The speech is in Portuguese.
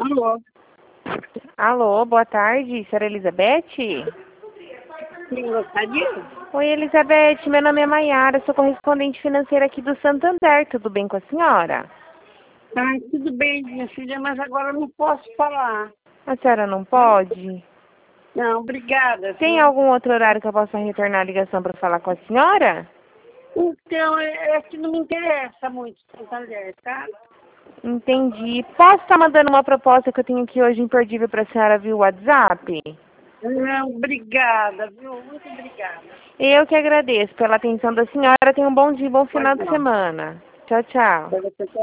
Alô? Alô, boa tarde, senhora Elizabeth? Quem gostaria? Oi, Elizabeth, meu nome é Maiara, sou correspondente financeira aqui do Santander, tudo bem com a senhora? Ah, tudo bem, minha filha, mas agora eu não posso falar. A senhora não pode? Não, obrigada. Tem Viu? algum outro horário que eu possa retornar a ligação para falar com a senhora? Então, é que não me interessa muito Santander, tá? Entendi. Posso estar mandando uma proposta que eu tenho aqui hoje imperdível para a senhora via WhatsApp? Não, obrigada, viu? Muito obrigada. Eu que agradeço pela atenção da senhora. Tenha um bom dia e bom final Pode de não. semana. Tchau, tchau. Pode